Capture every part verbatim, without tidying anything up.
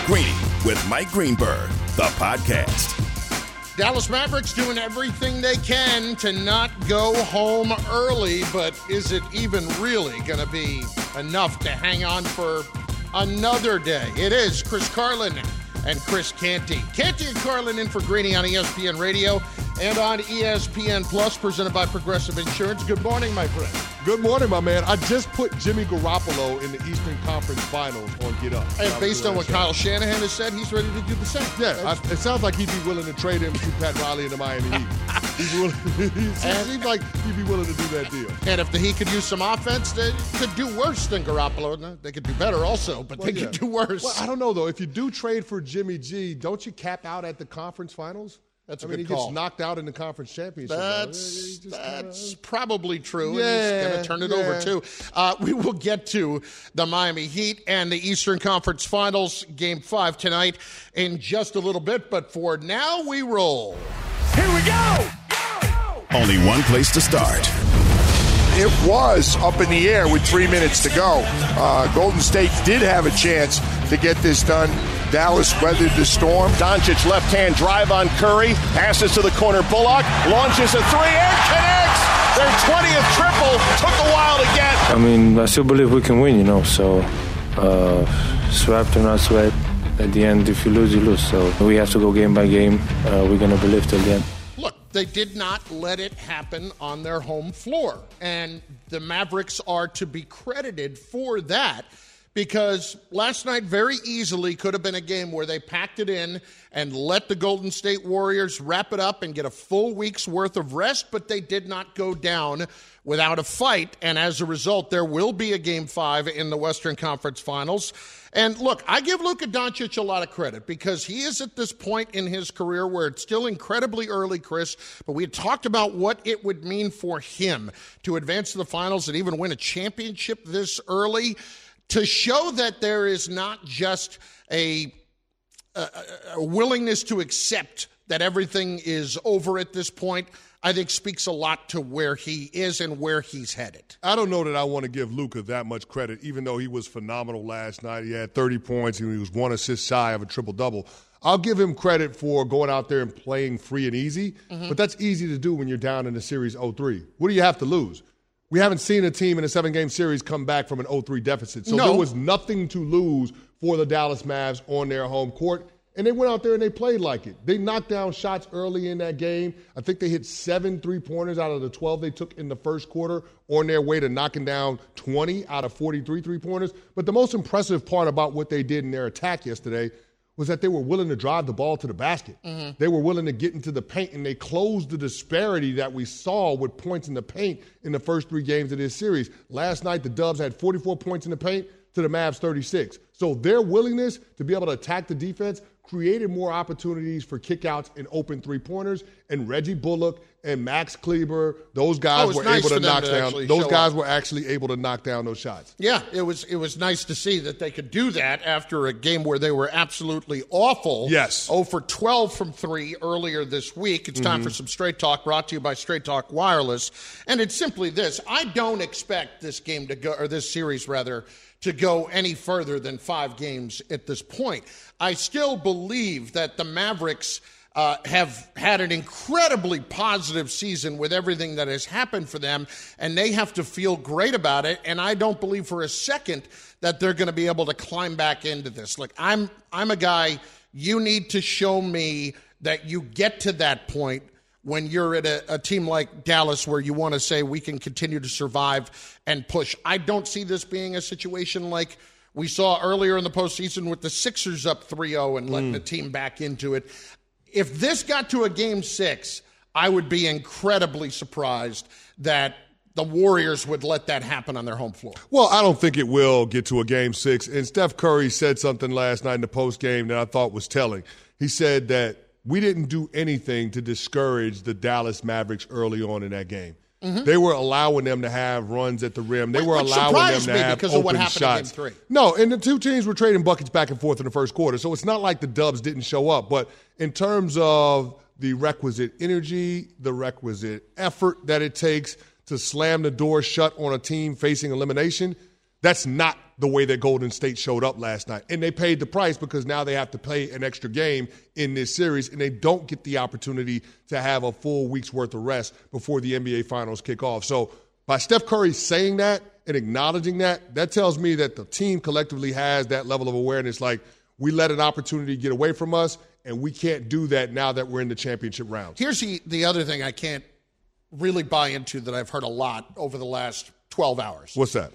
Greeny with Mike Greenberg, the podcast. Dallas Mavericks doing everything they can to not go home early, but is it even really going to be enough to hang on for another day? It is Chris Carlin and Chris Canty. Canty and Carlin in for Greeny on E S P N Radio and on E S P N Plus, presented by Progressive Insurance. Good morning, my friend. Good morning, my man. I just put Jimmy Garoppolo in the Eastern Conference Finals on Get Up. And based on what show. Kyle Shanahan has said, he's ready to do the same. Yeah, I, it sounds like he'd be willing to trade him to Pat Riley and the Miami Heat. He's willing, it seems like he'd be willing to do that deal. And if the Heat could use some offense, they could do worse than Garoppolo. They could do better also, but well, they yeah. could do worse. Well, I don't know, though. If you do trade for Jimmy G, don't you cap out at the conference finals? That's a I good mean, call. he gets knocked out in the conference championship. That's, that's kinda... probably true. Yeah, and he's going to turn it yeah. over, too. Uh, we will get to the Miami Heat and the Eastern Conference Finals, Game five tonight in just a little bit. But for now, we roll. Here we go! go! Only one place to start. It was up in the air with three minutes to go. Uh, Golden State did have a chance to get this done. Dallas weathered the storm. Doncic left-hand drive on Curry. Passes to the corner. Bullock launches a three and connects. Their twentieth triple. Took a while to get. I mean, I still believe we can win, you know. So, uh, swept or not swept, at the end, if you lose, you lose. So we have to go game by game. Uh, we're going to believe till the end. Look, they did not let it happen on their home floor. And the Mavericks are to be credited for that. Because last night very easily could have been a game where they packed it in and let the Golden State Warriors wrap it up and get a full week's worth of rest, but they did not go down without a fight. And as a result, there will be a Game five in the Western Conference Finals. And look, I give Luka Doncic a lot of credit because he is at this point in his career where it's still incredibly early, Chris, but we had talked about what it would mean for him to advance to the finals and even win a championship this early. To show that there is not just a, a, a willingness to accept that everything is over at this point, I think speaks a lot to where he is and where he's headed. I don't know that I want to give Luka that much credit, even though he was phenomenal last night. He had thirty points and he was one assist shy of a triple-double. I'll give him credit for going out there and playing free and easy, mm-hmm. but that's easy to do when you're down in the series oh three. What do you have to lose? We haven't seen a team in a seven-game series come back from an oh three deficit. So no. there was nothing to lose for the Dallas Mavs on their home court. And they went out there and they played like it. They knocked down shots early in that game. I think they hit seven three-pointers out of the twelve they took in the first quarter on their way to knocking down twenty out of forty-three three-pointers. But the most impressive part about what they did in their attack yesterday was that they were willing to drive the ball to the basket. Mm-hmm. They were willing to get into the paint, and they closed the disparity that we saw with points in the paint in the first three games of this series. Last night, the Dubs had forty-four points in the paint to the Mavs thirty-six. So their willingness to be able to attack the defense created more opportunities for kickouts and open three-pointers, and Reggie Bullock and Max Kleber, those guys oh, were nice able to knock to down. Those guys up. were actually able to knock down those shots. Yeah, it was it was nice to see that they could do that after a game where they were absolutely awful. Yes, oh for twelve from three earlier this week. It's time mm-hmm. for some Straight Talk, brought to you by Straight Talk Wireless, and it's simply this: I don't expect this game to go, or this series rather, to go any further than five games at this point. I still believe that the Mavericks uh, have had an incredibly positive season with everything that has happened for them, and they have to feel great about it, and I don't believe for a second that they're going to be able to climb back into this. Look, I'm I'm a guy, you need to show me that you get to that point when you're at a, a team like Dallas where you want to say we can continue to survive and push. I don't see this being a situation like we saw earlier in the postseason with the Sixers up three oh and letting mm. the team back into it. If this got to a game six, I would be incredibly surprised that the Warriors would let that happen on their home floor. Well, I don't think it will get to a game six. And Steph Curry said something last night in the postgame that I thought was telling. He said that we didn't do anything to discourage the Dallas Mavericks early on in that game. Mm-hmm. They were allowing them to have runs at the rim. They Which were allowing them to have because open of what happened shots. In game three. No, and the two teams were trading buckets back and forth in the first quarter, so it's not like the Dubs didn't show up. But in terms of the requisite energy, the requisite effort that it takes to slam the door shut on a team facing elimination, That's not the way that Golden State showed up last night. And they paid the price because now they have to play an extra game in this series, and they don't get the opportunity to have a full week's worth of rest before the N B A Finals kick off. So by Steph Curry saying that and acknowledging that, that tells me that the team collectively has that level of awareness, like we let an opportunity get away from us, and we can't do that now that we're in the championship round. Here's the, the other thing I can't really buy into that I've heard a lot over the last twelve hours. What's that?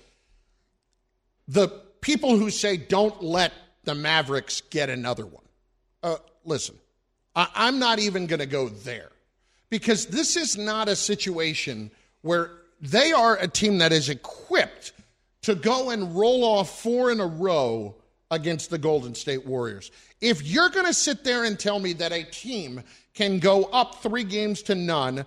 The people who say don't let the Mavericks get another one. Uh, listen, I, I'm not even going to go there because this is not a situation where they are a team that is equipped to go and roll off four in a row against the Golden State Warriors. If you're going to sit there and tell me that a team can go up three games to none,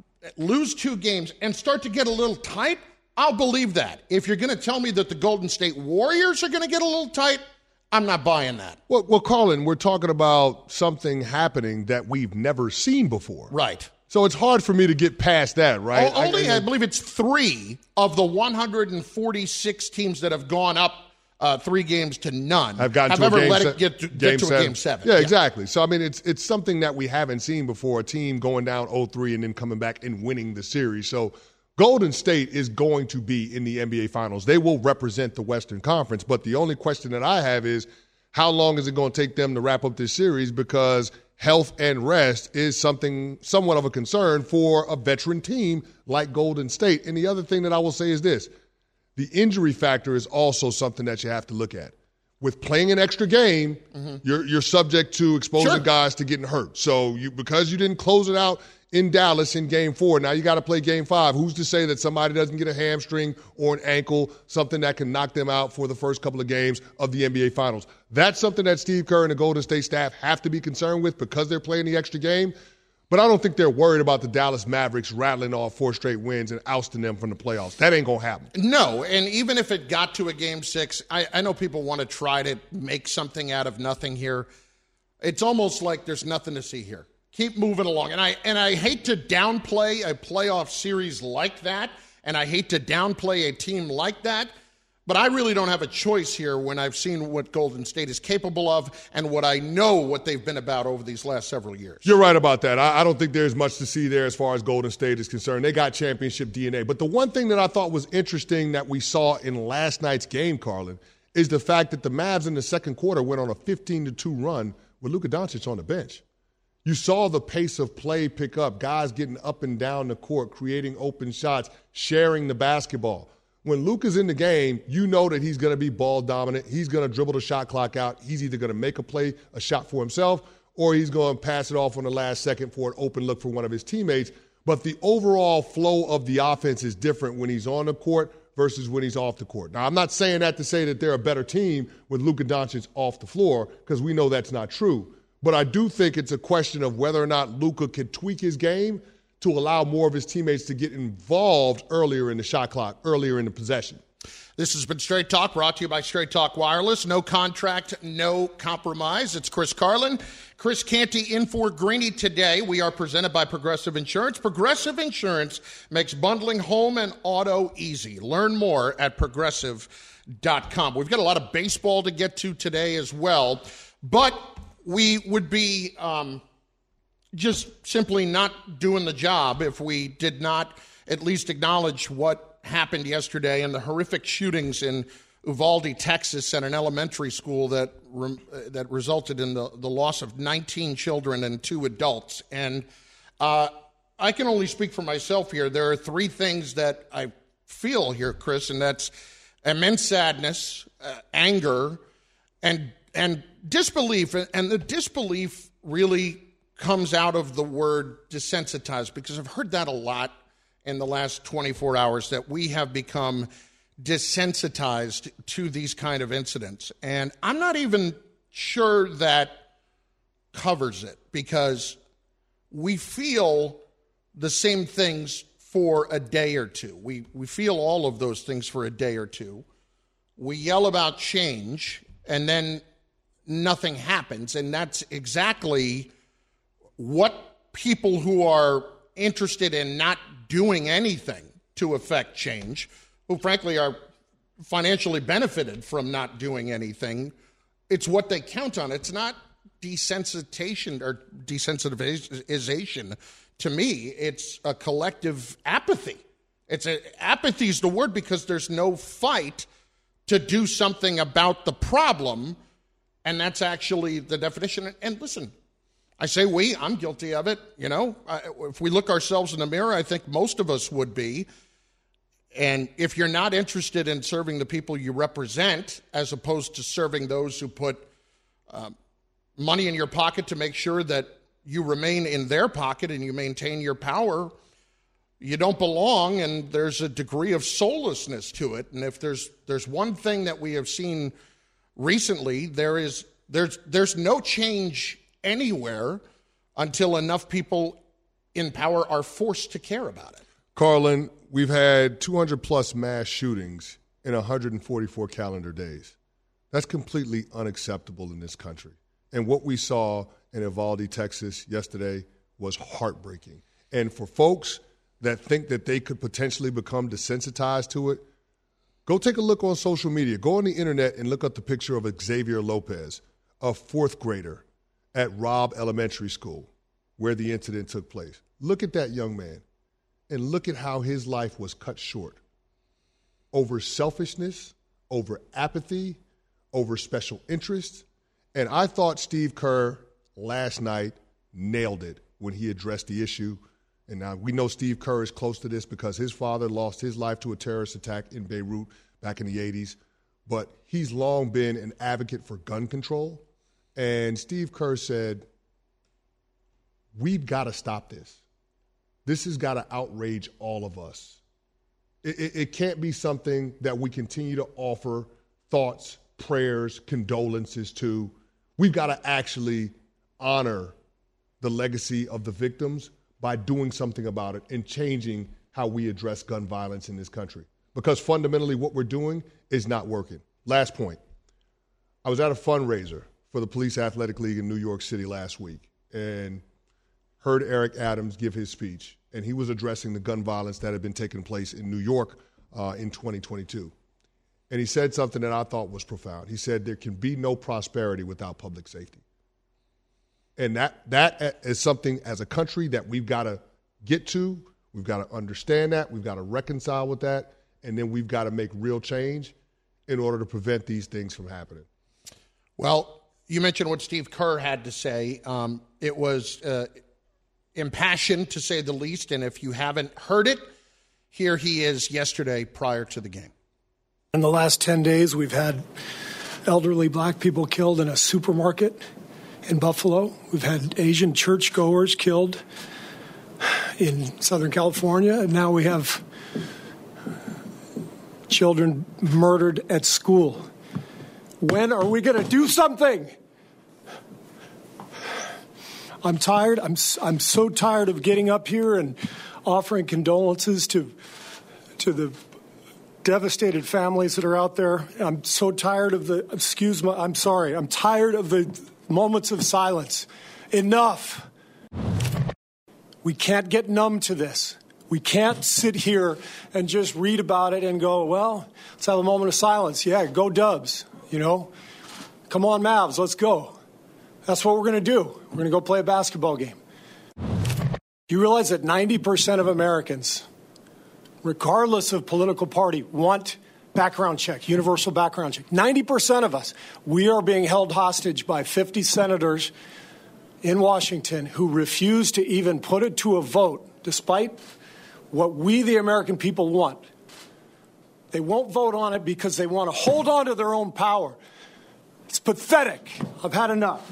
lose two games, and start to get a little tight, I'll believe that. If you're going to tell me that the Golden State Warriors are going to get a little tight, I'm not buying that. Well, well, Colin, we're talking about something happening that we've never seen before. Right. So it's hard for me to get past that, right? O- only, I, I, I believe it's three of the one hundred forty-six teams that have gone up uh, three games to none have gotten have to ever a game let se- it get to, game get to seven. a game seven. Yeah, yeah, exactly. So, I mean, it's it's something that we haven't seen before, a team going down oh three and then coming back and winning the series. So Golden State is going to be in the N B A Finals. They will represent the Western Conference. But the only question that I have is how long is it going to take them to wrap up this series, because health and rest is something somewhat of a concern for a veteran team like Golden State. And the other thing that I will say is this. The injury factor is also something that you have to look at. With playing an extra game, mm-hmm. you're you're subject to exposing sure. guys to getting hurt. So you because you didn't close it out in Dallas in game four, now you got to play game five. Who's to say that somebody doesn't get a hamstring or an ankle, something that can knock them out for the first couple of games of the N B A Finals? That's something that Steve Kerr and the Golden State staff have to be concerned with because they're playing the extra game. But I don't think they're worried about the Dallas Mavericks rattling off four straight wins and ousting them from the playoffs. That ain't going to happen. No, and even if it got to a game six, I, I know people want to try to make something out of nothing here. It's almost like there's nothing to see here. Keep moving along. And I and I hate to downplay a playoff series like that, and I hate to downplay a team like that, but I really don't have a choice here when I've seen what Golden State is capable of and what I know what they've been about over these last several years. You're right about that. I, I don't think there's much to see there as far as Golden State is concerned. They got championship D N A. But the one thing that I thought was interesting that we saw in last night's game, Carlin, is the fact that the Mavs in the second quarter went on a fifteen to two run with Luka Doncic on the bench. You saw the pace of play pick up, guys getting up and down the court, creating open shots, sharing the basketball. When Luka's in the game, you know that he's going to be ball dominant. He's going to dribble the shot clock out. He's either going to make a play, a shot for himself, or he's going to pass it off on the last second for an open look for one of his teammates. But the overall flow of the offense is different when he's on the court versus when he's off the court. Now, I'm not saying that to say that they're a better team with Luka Doncic off the floor, because we know that's not true. But I do think it's a question of whether or not Luka can tweak his game to allow more of his teammates to get involved earlier in the shot clock, earlier in the possession. This has been Straight Talk, brought to you by Straight Talk Wireless. No contract, no compromise. It's Chris Carlin. Chris Canty in for Greeny today. We are presented by Progressive Insurance. Progressive Insurance makes bundling home and auto easy. Learn more at progressive dot com. We've got a lot of baseball to get to today as well, but we would be um, just simply not doing the job if we did not at least acknowledge what happened yesterday and the horrific shootings in Uvalde, Texas, at an elementary school that re- that resulted in the, the loss of nineteen children and two adults. And uh, I can only speak for myself here. There are three things that I feel here, Chris, and that's immense sadness, uh, anger, and and disbelief. And the disbelief really comes out of the word desensitized, because I've heard that a lot in the last twenty-four hours, that we have become desensitized to these kind of incidents. And I'm not even sure that covers it, because we feel the same things for a day or two. We we feel all of those things for a day or two. We yell about change, and then nothing happens. And that's exactly what people who are interested in not doing anything to affect change, who frankly are financially benefited from not doing anything. It's what they count on. It's not desensitization or desensitization. To me, it's a collective apathy. It's a, apathy is the word because there's no fight to do something about the problem, and that's actually the definition. And, and listen, I say we, I'm guilty of it. You know, I, if we look ourselves in the mirror, I think most of us would be. And if you're not interested in serving the people you represent, as opposed to serving those who put um, money in your pocket to make sure that you remain in their pocket and you maintain your power, you don't belong, and there's a degree of soullessness to it. And if there's there's one thing that we have seen recently, there is there's there's no change anywhere until enough people in power are forced to care about it. Carlin, we've had two hundred plus mass shootings in one hundred forty-four calendar days. That's completely unacceptable in this country. And what we saw in Uvalde, Texas yesterday was heartbreaking. And for folks that think that they could potentially become desensitized to it, go take a look on social media. Go on the internet and look up the picture of Xavier Lopez, a fourth grader at Robb Elementary School, where the incident took place. Look at that young man and look at how his life was cut short over selfishness, over apathy, over special interests. And I thought Steve Kerr last night nailed it when he addressed the issue. And now we know Steve Kerr is close to this because his father lost his life to a terrorist attack in Beirut back in the eighties. But he's long been an advocate for gun control. And Steve Kerr said, we've got to stop this. This has got to outrage all of us. It, it, it can't be something that we continue to offer thoughts, prayers, condolences to. We've got to actually honor the legacy of the victims by doing something about it and changing how we address gun violence in this country. Because fundamentally what we're doing is not working. Last point. I was at a fundraiser for the Police Athletic League in New York City last week and heard Eric Adams give his speech, and he was addressing the gun violence that had been taking place in New York uh, in twenty twenty-two. And he said something that I thought was profound. He said there can be no prosperity without public safety. And that that is something as a country that we've got to get to. We've got to understand that. We've got to reconcile with that. And then we've got to make real change in order to prevent these things from happening. Well, you mentioned what Steve Kerr had to say. Um, it was uh, impassioned, to say the least. And if you haven't heard it, here he is yesterday prior to the game. In the last ten days, we've had elderly black people killed in a supermarket in Buffalo. We've had Asian churchgoers killed in Southern California. And now we have children murdered at school. When are we going to do something? I'm tired. I'm I'm so tired of getting up here and offering condolences to to the devastated families that are out there. I'm so tired of the, excuse me, I'm sorry. I'm tired of the moments of silence. Enough. We can't get numb to this. We can't sit here and just read about it and go, well, let's have a moment of silence. Yeah, go Dubs, you know. Come on, Mavs, let's go. That's what we're going to do. We're going to go play a basketball game. You realize that ninety percent of Americans, regardless of political party, want background check, universal background check. ninety percent of us, we are being held hostage by fifty senators in Washington who refuse to even put it to a vote, despite what we, the American people, want. They won't vote on it because they want to hold on to their own power. It's pathetic. I've had enough.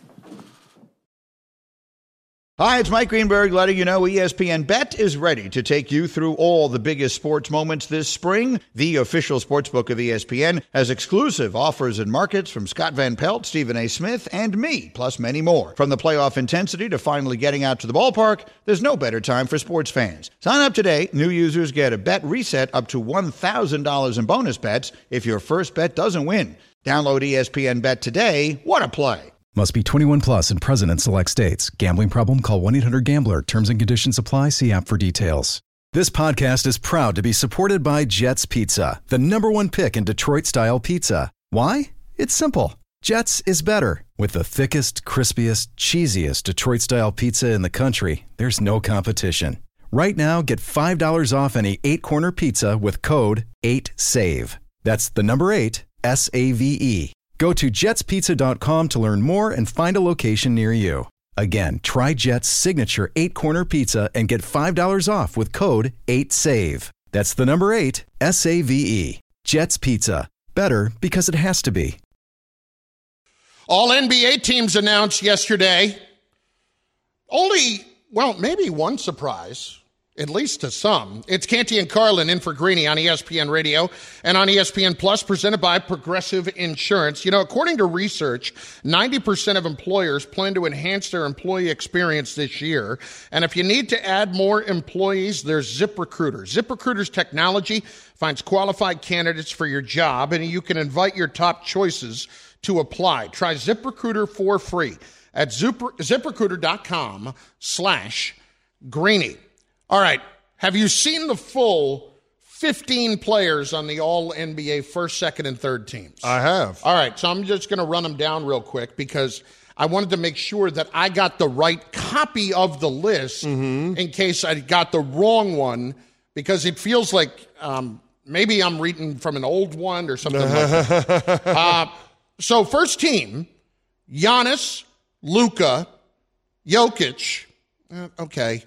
Hi, it's Mike Greenberg letting you know E S P N Bet is ready to take you through all the biggest sports moments this spring. The official sportsbook of E S P N has exclusive offers and markets from Scott Van Pelt, Stephen A. Smith, and me, plus many more. From the playoff intensity to finally getting out to the ballpark, there's no better time for sports fans. Sign up today. New users get a bet reset up to one thousand dollars in bonus bets if your first bet doesn't win. Download E S P N Bet today. What a play. Must be twenty-one plus and present in select states. Gambling problem? Call one eight hundred gambler. Terms and conditions apply. See app for details. This podcast is proud to be supported by Jets Pizza, the number one pick in Detroit-style pizza. Why? It's simple. Jets is better. With the thickest, crispiest, cheesiest Detroit-style pizza in the country, there's no competition. Right now, get five dollars off any eight-corner pizza with code eight save. That's the number eight, S A V E. Go to jets pizza dot com to learn more and find a location near you. Again, try Jet's signature eight-corner pizza and get five dollars off with code eight save. That's the number eight, S A V E. Jet's Pizza. Better because it has to be. All N B A teams announced yesterday. Only, well, maybe one surprise, at least to some. It's Canty and Carlin in for Greeny on E S P N Radio and on E S P N Plus, presented by Progressive Insurance. You know, according to research, ninety percent of employers plan to enhance their employee experience this year. And if you need to add more employees, there's ZipRecruiter. ZipRecruiter's technology finds qualified candidates for your job, and you can invite your top choices to apply. Try ZipRecruiter for free at ZipRecruiter.com slash Greeny. All right, have you seen the full fifteen players on the All-N B A first, second, and third teams? I have. All right, so I'm just going to run them down real quick because I wanted to make sure that I got the right copy of the list mm-hmm. in case I got the wrong one, because it feels like um, maybe I'm reading from an old one or something like that. Uh, so first team, Giannis, Luka, Jokic, uh, okay,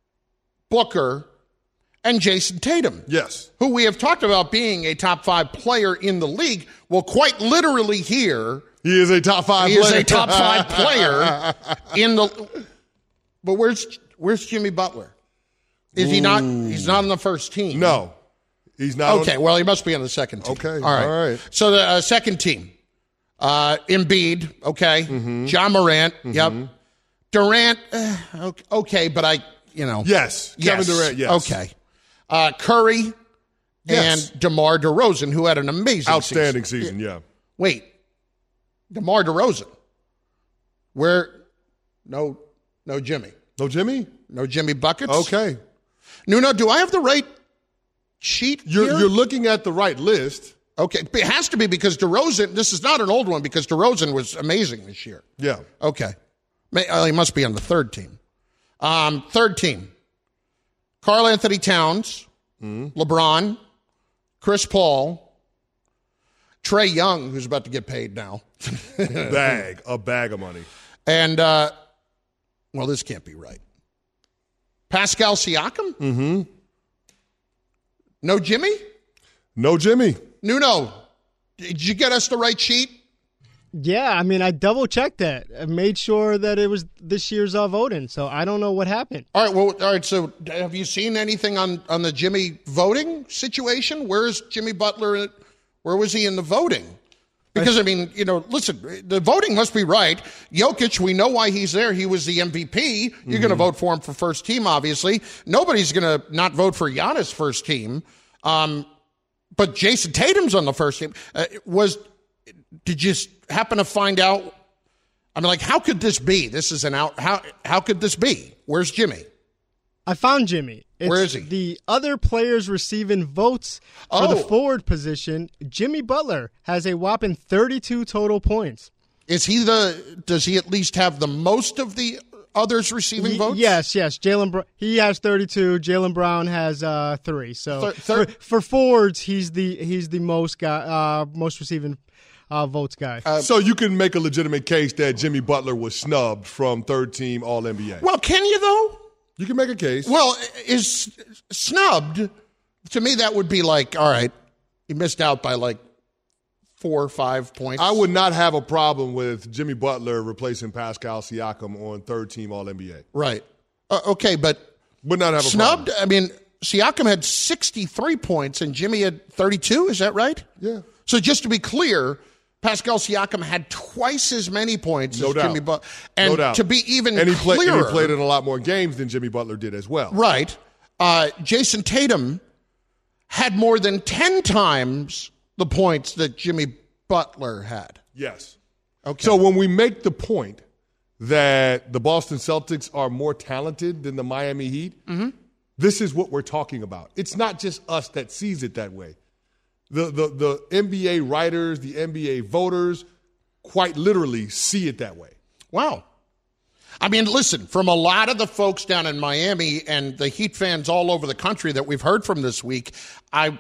Booker, and Jason Tatum. Yes. Who we have talked about being a top five player in the league. Well, quite literally here, he is a top five he player. He is a top five player in the But where's where's Jimmy Butler? Is Ooh. he not he's not on the first team? No. He's not. Okay, on, well, he must be on the second team. Okay. All right. All right. So the uh, second team. Uh, Embiid, okay. Mm-hmm. John Morant, mm-hmm. yep. Durant, uh, okay, but I, you know. Yes. yes. Kevin Durant, yes. Okay. Uh, Curry yes. and DeMar DeRozan, who had an amazing Outstanding season. season, yeah. Wait. DeMar DeRozan. Where? No, no Jimmy. No Jimmy? No Jimmy Buckets? Okay. Nuno, do I have the right sheet You're, here? you're looking at the right list. Okay, it has to be because DeRozan, this is not an old one because DeRozan was amazing this year. Yeah. Okay. May, uh, he must be on the third team. Um, third team. Karl Anthony Towns, mm-hmm. LeBron, Chris Paul, Trae Young, who's about to get paid now. bag, a bag of money. And, uh, well, this can't be right. Pascal Siakam? Mm-hmm. No Jimmy? No Jimmy. Nuno, did you get us the right sheet? Yeah, I mean, I double-checked that. I made sure that it was this year's uh, voting, so I don't know what happened. All right, well, all right, so have you seen anything on, on the Jimmy voting situation? Where is Jimmy Butler? Where was he in the voting? Because, I mean, you know, listen, the voting must be right. Jokic, we know why he's there. He was the M V P. You're mm-hmm. going to vote for him for first team, obviously. Nobody's going to not vote for Giannis first team. Um, but Jason Tatum's on the first team. Uh, was did you happen to find out? I mean, like, how could this be? This is an out. How how could this be? Where's Jimmy? I found Jimmy. It's Where is he? The other players receiving votes for oh. the forward position. Jimmy Butler has a whopping thirty-two total points. Is he the? Does he at least have the most of the others receiving he, votes? Yes, yes. Jalen, Br- he has thirty-two. Jalen Brown has uh, three. So thir- thir- for, for forwards, he's the he's the most guy, uh, most receiving uh, votes guy. Uh, so you can make a legitimate case that Jimmy Butler was snubbed from third team All N B A. Well, can you though? You can make a case. Well, is snubbed, to me, that would be like, all right, he missed out by like four or five points. I would not have a problem with Jimmy Butler replacing Pascal Siakam on third team All N B A. Right. Uh, okay, but would not have a snubbed? problem. I mean, Siakam had sixty-three points and Jimmy had thirty-two. Is that right? Yeah. So just to be clear, Pascal Siakam had twice as many points no as doubt. Jimmy Butler. And no doubt. to be even and he clearer. Play, and he played in a lot more games than Jimmy Butler did as well. Right. Uh, Jason Tatum had more than ten times the points that Jimmy Butler had. Yes. Okay. So when we make the point that the Boston Celtics are more talented than the Miami Heat, mm-hmm. this is what we're talking about. It's not just us that sees it that way. The, the, the N B A writers, the N B A voters quite literally see it that way. Wow. I mean, listen, from a lot of the folks down in Miami and the Heat fans all over the country that we've heard from this week, I,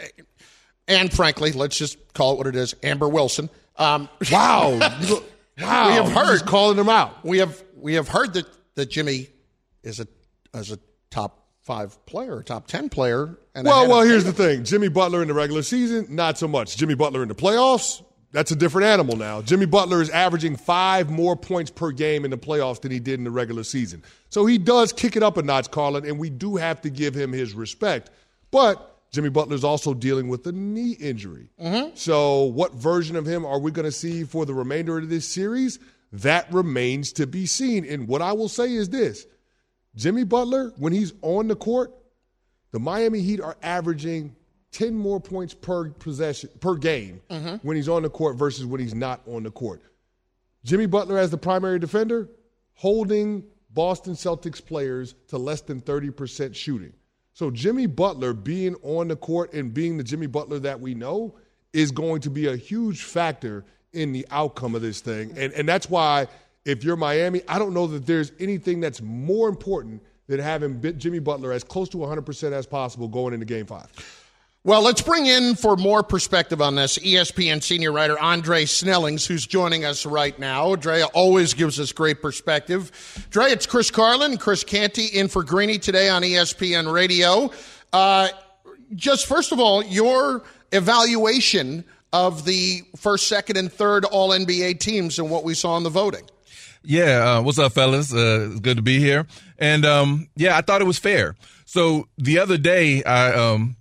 and frankly, let's just call it what it is, Amber Wilson. Um, wow. wow. We have heard. Just calling them out. We have we have heard that, that Jimmy is a, is a top five player, top ten player. And well, well, here's the thing. Jimmy Butler in the regular season, not so much. Jimmy Butler in the playoffs, that's a different animal now. Jimmy Butler is averaging five more points per game in the playoffs than he did in the regular season. So he does kick it up a notch, Carlin, and we do have to give him his respect. But Jimmy Butler is also dealing with a knee injury. Mm-hmm. So what version of him are we going to see for the remainder of this series? That remains to be seen. And what I will say is this. Jimmy Butler, when he's on the court, the Miami Heat are averaging ten more points per possession per game mm-hmm. when he's on the court versus when he's not on the court. Jimmy Butler as the primary defender, holding Boston Celtics players to less than thirty percent shooting. So Jimmy Butler being on the court and being the Jimmy Butler that we know is going to be a huge factor in the outcome of this thing. And, and that's why if you're Miami, I don't know that there's anything that's more important than having Jimmy Butler as close to one hundred percent as possible going into Game five. Well, let's bring in, for more perspective on this, E S P N senior writer Andre Snellings, who's joining us right now. Dre always gives us great perspective. Dre, it's Chris Carlin, Chris Canty in for Greeny today on E S P N Radio. Uh, just first of all, your evaluation of the first, second, and third All N B A teams and what we saw in the voting. Yeah, uh, what's up, fellas? Uh, it's good to be here. And, um, yeah, I thought it was fair. So the other day, I, um,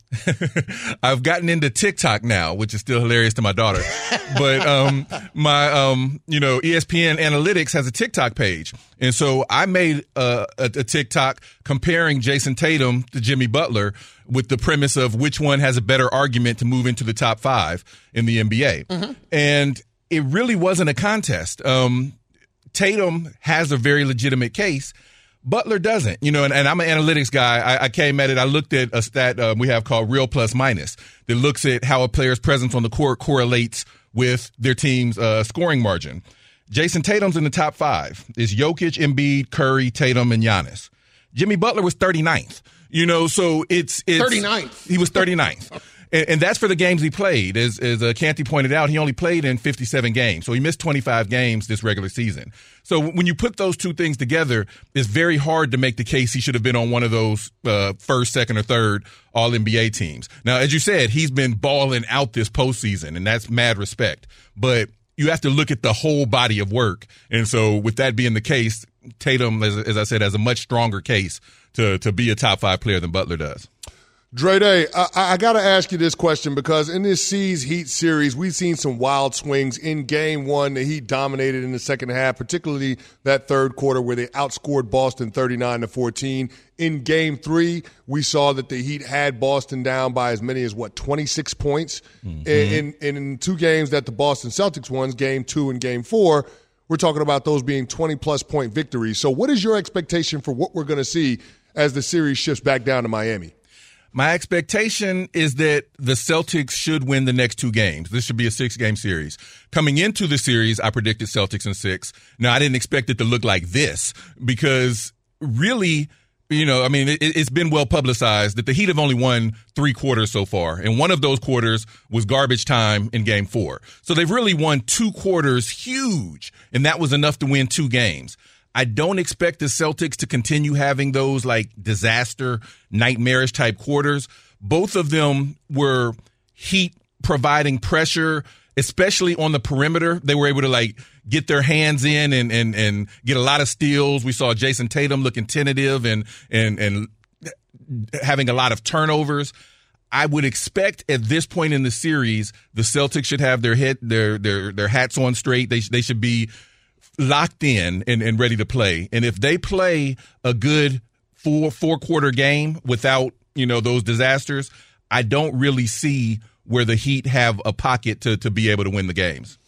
I've gotten into TikTok now, which is still hilarious to my daughter. But, um, my, um, you know, E S P N Analytics has a TikTok page. And so I made a, a, a TikTok comparing Jason Tatum to Jimmy Butler with the premise of which one has a better argument to move into the top five in the N B A. Mm-hmm. And it really wasn't a contest. Um, Tatum has a very legitimate case. Butler doesn't, you know, and, and I'm an analytics guy. I, I came at it. I looked at a stat um, we have called Real Plus Minus that looks at how a player's presence on the court correlates with their team's uh, scoring margin. Jason Tatum's in the top five. It's Jokic, Embiid, Curry, Tatum, and Giannis. Jimmy Butler was thirty-ninth, you know, so it's, it's thirty-ninth. He was thirty-ninth. And, and that's for the games he played. As, as uh, Canty pointed out, he only played in fifty-seven games. So he missed twenty-five games this regular season. So when you put those two things together, it's very hard to make the case he should have been on one of those uh, first, second, or third All N B A teams. Now, as you said, he's been balling out this postseason, and that's mad respect. But you have to look at the whole body of work. And so with that being the case, Tatum, as, as I said, has a much stronger case to, to be a top five player than Butler does. Dre Day, I, I got to ask you this question because in this C's Heat series, we've seen some wild swings. In game one, the Heat dominated in the second half, particularly that third quarter where they outscored Boston thirty-nine to fourteen. In game three, we saw that the Heat had Boston down by as many as, what, twenty-six points. Mm-hmm. In, in, in two games that the Boston Celtics won, game two and game four, we're talking about those being twenty-plus point victories. So what is your expectation for what we're going to see as the series shifts back down to Miami? My expectation is that the Celtics should win the next two games. This should be a six-game series. Coming into the series, I predicted Celtics in six. Now, I didn't expect it to look like this because really, you know, I mean, it, it's been well publicized that the Heat have only won three quarters so far, and one of those quarters was garbage time in game four. So they've really won two quarters huge, and that was enough to win two games. I don't expect the Celtics to continue having those like disaster, nightmarish type quarters. Both of them were Heat providing pressure, especially on the perimeter. They were able to like get their hands in and, and, and get a lot of steals. We saw Jason Tatum looking tentative and, and, and having a lot of turnovers. I would expect at this point in the series, the Celtics should have their head, their, their, their hats on straight. They, they should be locked in and, and ready to play. And if they play a good four, four quarter game without, you know, those disasters, I don't really see where the Heat have a pocket to, to be able to win the games.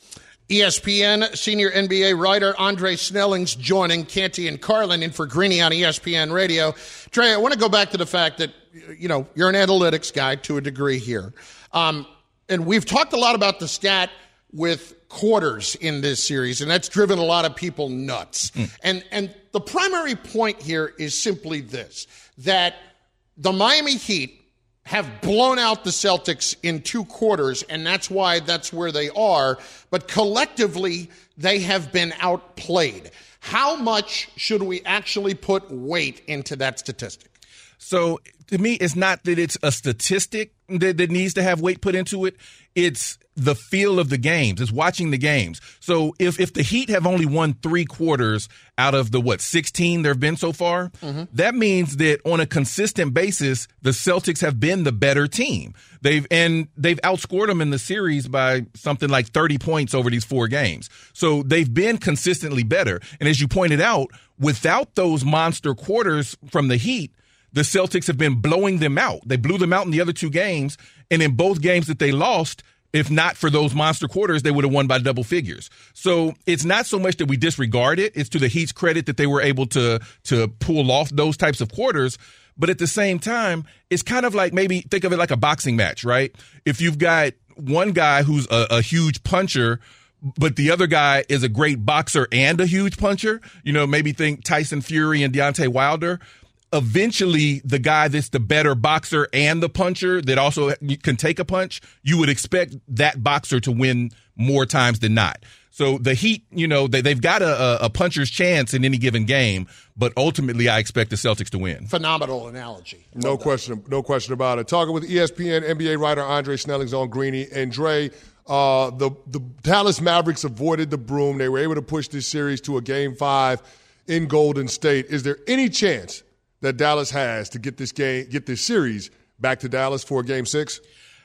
E S P N senior N B A writer Andre Snelling's joining Canty and Carlin in for Greeny on E S P N Radio. Trey, I want to go back to the fact that, you know, you're an analytics guy to a degree here. Um, and we've talked a lot about the stat with quarters in this series, and that's driven a lot of people nuts. Mm. And and the primary point here is simply this, that the Miami Heat have blown out the Celtics in two quarters, and that's why that's where they are. But collectively, they have been outplayed. How much should we actually put weight into that statistic? So to me, it's not that it's a statistic that, that needs to have weight put into it. It's the feel of the games. It's watching the games. So if, if the Heat have only won three quarters out of the, what, sixteen there have been so far, mm-hmm. that means that on a consistent basis, the Celtics have been the better team. They've and they've outscored them in the series by something like thirty points over these four games. So they've been consistently better. And as you pointed out, without those monster quarters from the Heat, the Celtics have been blowing them out. They blew them out in the other two games, and in both games that they lost, if not for those monster quarters, they would have won by double figures. So it's not so much that we disregard it. It's to the Heat's credit that they were able to to pull off those types of quarters. But at the same time, it's kind of like, maybe think of it like a boxing match, right? If you've got one guy who's a, a huge puncher, but the other guy is a great boxer and a huge puncher, you know, maybe think Tyson Fury and Deontay Wilder. Eventually, the guy that's the better boxer and the puncher that also can take a punch, you would expect that boxer to win more times than not. So the Heat, you know, they, they've got a, a puncher's chance in any given game, but ultimately I expect the Celtics to win. Phenomenal analogy. No well question, no question about it. Talking with E S P N N B A writer Andre Snelling's on Greeny. And Dre, uh, the, the Dallas Mavericks avoided the broom. They were able to push this series to a game five in Golden State. Is there any chance that Dallas has to get this game, get this series back to Dallas for game six?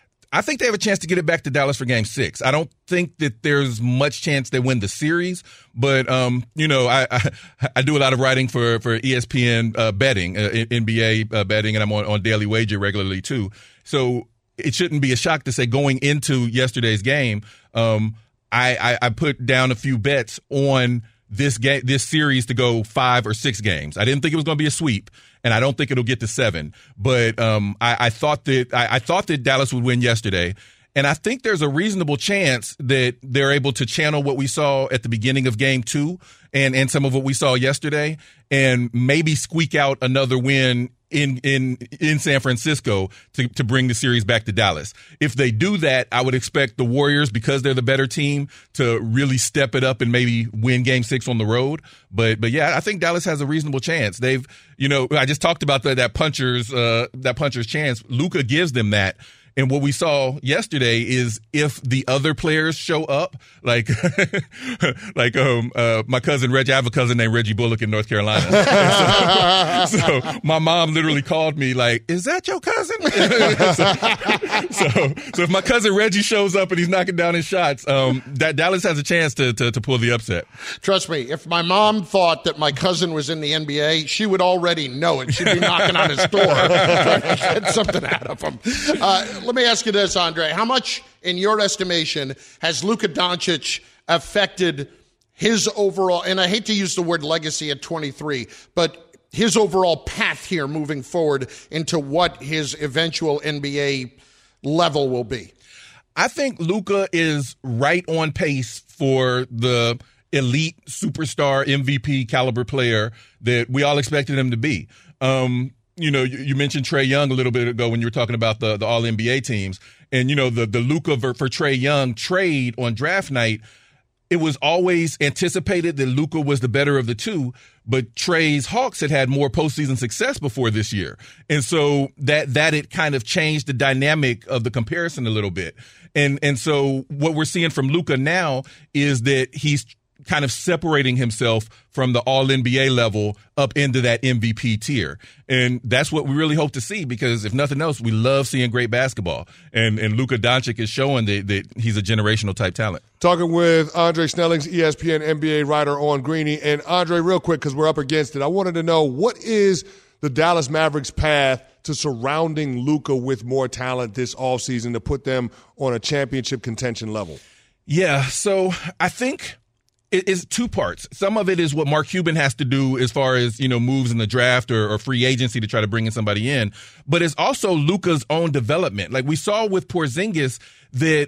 I think they have a chance to get it back to Dallas for game six. I don't think that there's much chance they win the series, but, um, you know, I, I, I do a lot of writing for, for E S P N uh, betting, uh, N B A uh, betting, and I'm on, on Daily Wager regularly too. So it shouldn't be a shock to say going into yesterday's game, um, I, I, I put down a few bets on this game, this series to go five or six games. I didn't think it was going to be a sweep, and I don't think it'll get to seven. But um, I, I thought that I, I thought that Dallas would win yesterday, and I think there's a reasonable chance that they're able to channel what we saw at the beginning of Game Two and and some of what we saw yesterday, and maybe squeak out another win in in in San Francisco to to bring the series back to Dallas. If they do that, I would expect the Warriors, because they're the better team, to really step it up and maybe win game six on the road. But but yeah, I think Dallas has a reasonable chance. They've, you know, I just talked about that that puncher's uh that puncher's chance. Luka gives them that. And what we saw yesterday is if the other players show up, like like um uh, my cousin Reggie, I have a cousin named Reggie Bullock in North Carolina. so, so my mom literally called me like, "Is that your cousin?" so, so so if my cousin Reggie shows up and he's knocking down his shots, um, that Dallas has a chance to, to to pull the upset. Trust me, if my mom thought that my cousin was in the N B A, she would already know it. She'd be knocking on his door trying to get something out of him. Uh, Let me ask you this, Andre. How much, in your estimation, has Luka Doncic affected his overall, and I hate to use the word legacy at twenty-three, but his overall path here moving forward into what his eventual N B A level will be? I think Luka is right on pace for the elite superstar M V P caliber player that we all expected him to be. Um, You know, you mentioned Trae Young a little bit ago when you were talking about the, the All N B A teams. And, you know, the, the Luka for, for Trae Young trade on draft night, it was always anticipated that Luka was the better of the two, but Trae's Hawks had had more postseason success before this year. And so that that it kind of changed the dynamic of the comparison a little bit. And, and so what we're seeing from Luka now is that he's kind of separating himself from the all N B A level up into that M V P tier. And that's what we really hope to see, because if nothing else, we love seeing great basketball. And and Luka Doncic is showing that, that he's a generational type talent. Talking with Andre Snelling's E S P N N B A writer on Greeny. And Andre, real quick, because we're up against it, I wanted to know, what is the Dallas Mavericks' path to surrounding Luka with more talent this offseason to put them on a championship contention level? Yeah, so I think it is two parts. Some of it is what Mark Cuban has to do as far as, you know, moves in the draft or, or free agency to try to bring in somebody in. But it's also Luka's own development. Like we saw with Porzingis that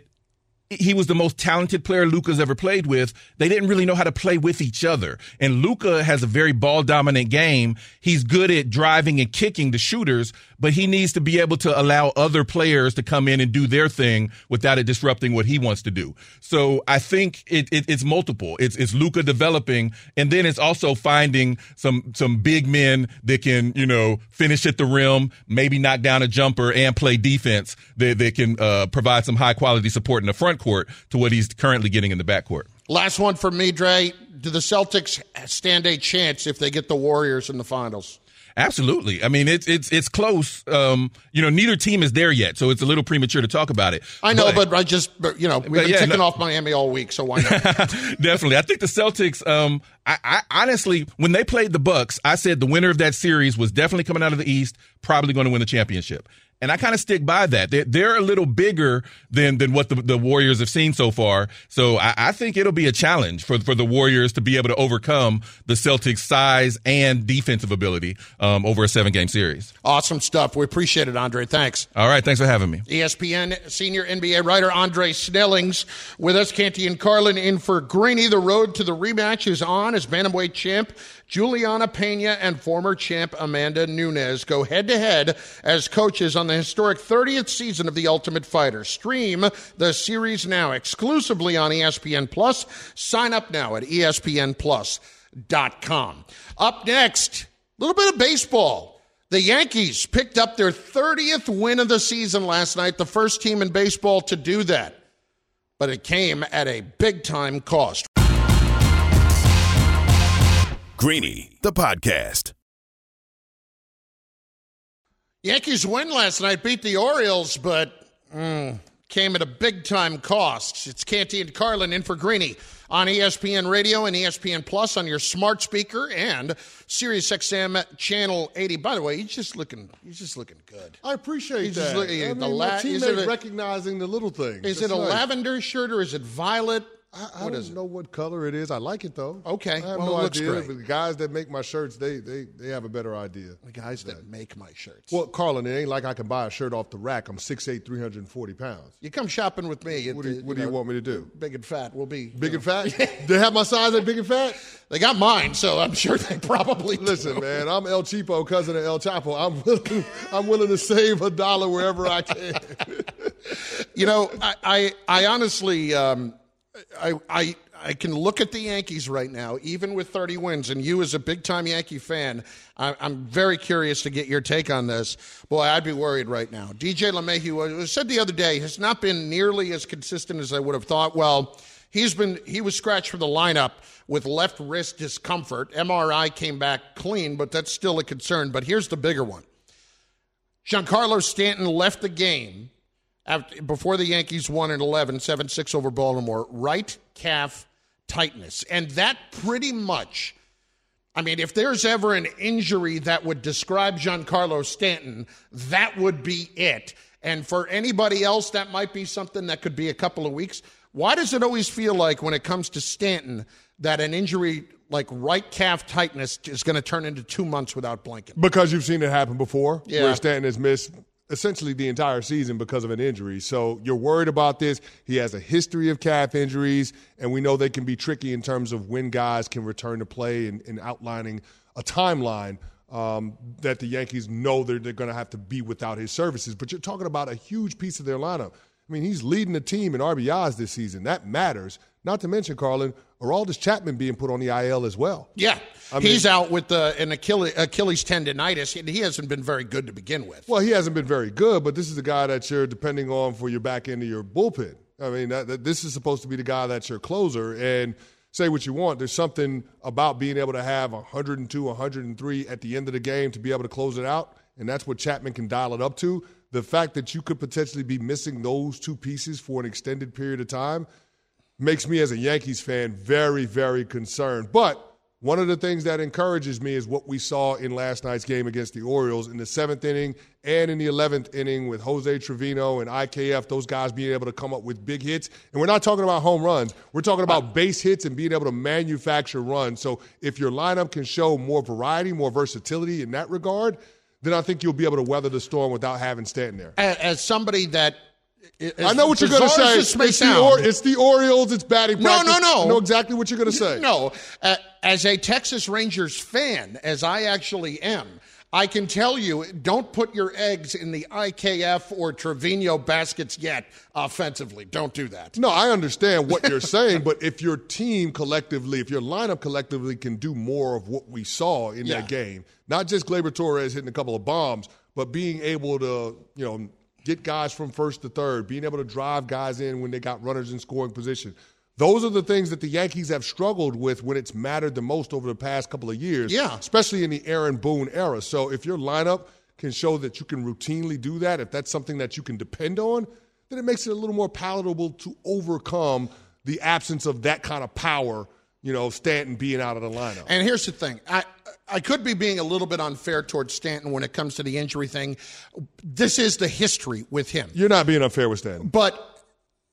he was the most talented player Luka's ever played with. They didn't really know how to play with each other. And Luka has a very ball-dominant game. He's good at driving and kicking the shooters, but he needs to be able to allow other players to come in and do their thing without it disrupting what he wants to do. So I think it, it, it's multiple. It's, it's Luka developing, and then it's also finding some some big men that can, you know, finish at the rim, maybe knock down a jumper and play defense that, that can uh, provide some high-quality support in the front court to what he's currently getting in the backcourt. Last one for me, Dre. Do the Celtics stand a chance if they get the Warriors in the finals? Absolutely. I mean, it's it's it's close. Um, you know, neither team is there yet, so it's a little premature to talk about it. I know, but, but I just, you know, we've been yeah, ticking no, off Miami all week, so why not? Definitely. I think the Celtics, um, I, I honestly, when they played the Bucks, I said the winner of that series was definitely coming out of the East, probably going to win the championship. And I kind of stick by that. They're, they're a little bigger than than what the, the Warriors have seen so far. So I, I think it'll be a challenge for, for the Warriors to be able to overcome the Celtics' size and defensive ability um, over a seven-game series. Awesome stuff. We appreciate it, Andre. Thanks. All right. Thanks for having me. E S P N senior N B A writer Andre Snellings with us. Canty and Carlin in for Greeny. The road to the rematch is on as bantamweight champ Juliana Pena and former champ Amanda Nunes go head-to-head as coaches on the historic thirtieth season of The Ultimate Fighter. Stream the series now exclusively on E S P N Plus. Sign up now at E S P N plus dot com. Up next, a little bit of baseball. The Yankees picked up their thirtieth win of the season last night, the first team in baseball to do that. But it came at a big-time cost. Greeny, the podcast. Yankees win last night, beat the Orioles, but mm, came at a big-time cost. It's Canty and Carlin in for Greeny on E S P N Radio and E S P N Plus on your smart speaker and Sirius X M Channel eighty. By the way, he's just looking, he's just looking good. I appreciate he's that. Just looking, I the mean, la- my is it teammate a, recognizing the little things. Is That's it a nice. lavender shirt or is it violet? I, I what don't is it? know what color it is. I like it, though. Okay. I have well, no it looks idea. great. But the guys that make my shirts, they they, they have a better idea. The guys that make my shirts. Well, Carlin, it ain't like I can buy a shirt off the rack. I'm six eight, three hundred forty pounds. You come shopping with me. What do you, what do you know, want me to do? Big and fat. We'll be Big you and know. fat? They have my size at big and fat? They got mine, so I'm sure they probably Listen, do. man, I'm El Cheapo, cousin of El Chapo. I'm willing, I'm willing to save a dollar wherever I can. You know, I, I, I honestly, um, I, I, I can look at the Yankees right now, even with thirty wins, and you as a big-time Yankee fan, I, I'm very curious to get your take on this. Boy, I'd be worried right now. D J LeMahieu said the other day has not been nearly as consistent as I would have thought. Well, he's been he was scratched from the lineup with left wrist discomfort. M R I came back clean, but that's still a concern. But here's the bigger one. Giancarlo Stanton left the game after, before the Yankees won at eleven, seven six over Baltimore. Right calf tightness. And that pretty much, I mean, if there's ever an injury that would describe Giancarlo Stanton, that would be it. And for anybody else, that might be something that could be a couple of weeks. Why does it always feel like when it comes to Stanton that an injury like right calf tightness is going to turn into two months without blinking? Because you've seen it happen before, yeah. where Stanton has missed essentially the entire season because of an injury. So you're worried about this. He has a history of calf injuries, and we know they can be tricky in terms of when guys can return to play and, and outlining a timeline um, that the Yankees know they're, they're going to have to be without his services. But you're talking about a huge piece of their lineup. I mean, he's leading the team in R B Is this season. That matters. Not to mention, Carlin, Aroldis Chapman being put on the I L as well. Yeah, I he's mean, out with uh, an Achilles, Achilles tendonitis. He hasn't been very good to begin with. Well, he hasn't been very good, but this is the guy that you're depending on for your back end of your bullpen. I mean, that, that, this is supposed to be the guy that's your closer. And say what you want, there's something about being able to have one hundred two, one hundred three at the end of the game to be able to close it out, and that's what Chapman can dial it up to. The fact that you could potentially be missing those two pieces for an extended period of time makes me as a Yankees fan very, very concerned. But one of the things that encourages me is what we saw in last night's game against the Orioles in the seventh inning and in the eleventh inning with Jose Trevino and I K F, those guys being able to come up with big hits. And we're not talking about home runs. We're talking about base hits and being able to manufacture runs. So if your lineup can show more variety, more versatility in that regard, then I think you'll be able to weather the storm without having Stanton there. As, as somebody that I know what you're going to say. It's the, or, it's the Orioles. It's batting practice. No, no, no. I know exactly what you're going to say. No. Uh, as a Texas Rangers fan, as I actually am, I can tell you, don't put your eggs in the I K F or Trevino baskets yet offensively. Don't do that. No, I understand what you're saying, but if your team collectively, if your lineup collectively can do more of what we saw in yeah. that game, not just Gleyber Torres hitting a couple of bombs, but being able to, you know, get guys from first to third, being able to drive guys in when they got runners in scoring position. Those are the things that the Yankees have struggled with when it's mattered the most over the past couple of years, yeah. especially in the Aaron Boone era. So if your lineup can show that you can routinely do that, if that's something that you can depend on, then it makes it a little more palatable to overcome the absence of that kind of power, you know, Stanton being out of the lineup. And here's the thing. I I could be being a little bit unfair towards Stanton when it comes to the injury thing. This is the history with him. You're not being unfair with Stanton. But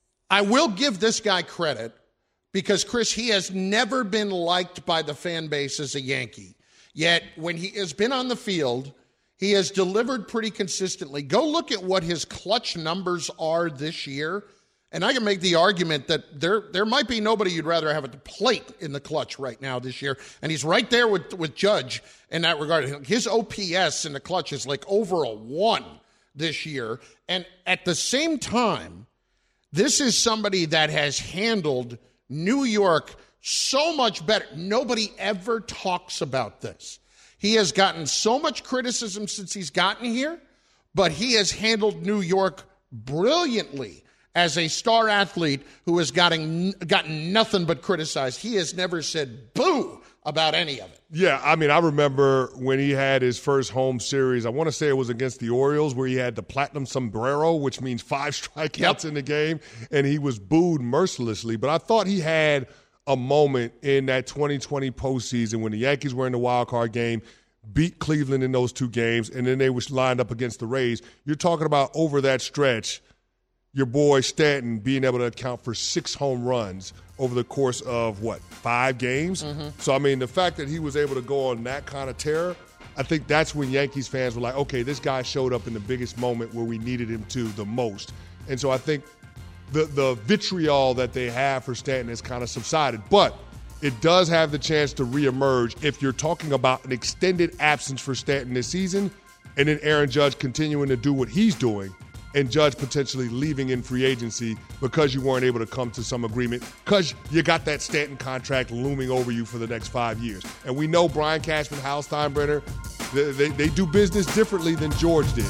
I will give this guy credit because, Chris, he has never been liked by the fan base as a Yankee. Yet when he has been on the field, he has delivered pretty consistently. Go look at what his clutch numbers are this year. And I can make the argument that there there might be nobody you'd rather have at the plate in the clutch right now this year. And he's right there with, with Judge in that regard. His O P S in the clutch is like over a one this year. And at the same time, this is somebody that has handled New York so much better. Nobody ever talks about this. He has gotten so much criticism since he's gotten here, but he has handled New York brilliantly. As a star athlete who has gotten, gotten nothing but criticized, he has never said boo about any of it. Yeah, I mean, I remember when he had his first home series, I want to say it was against the Orioles, where he had the platinum sombrero, which means five strikeouts yep. in the game, and he was booed mercilessly. But I thought he had a moment in that twenty twenty postseason when the Yankees were in the wild card game, beat Cleveland in those two games, and then they were lined up against the Rays. You're talking about over that stretch, your boy Stanton being able to account for six home runs over the course of, what, five games? Mm-hmm. So, I mean, the fact that he was able to go on that kind of tear, I think that's when Yankees fans were like, okay, this guy showed up in the biggest moment where we needed him to the most. And so I think the, the vitriol that they have for Stanton has kind of subsided. But it does have the chance to reemerge if you're talking about an extended absence for Stanton this season and then Aaron Judge continuing to do what he's doing, and Judge potentially leaving in free agency because you weren't able to come to some agreement because you got that Stanton contract looming over you for the next five years. And we know Brian Cashman, Hal Steinbrenner, they, they, they do business differently than George did.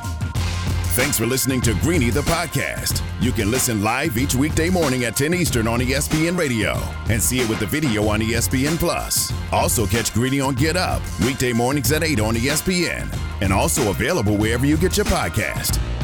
Thanks for listening to Greeny the podcast. You can listen live each weekday morning at ten Eastern on E S P N Radio and see it with the video on E S P N Plus. Also catch Greeny on Get Up weekday mornings at eight on E S P N and also available wherever you get your podcast.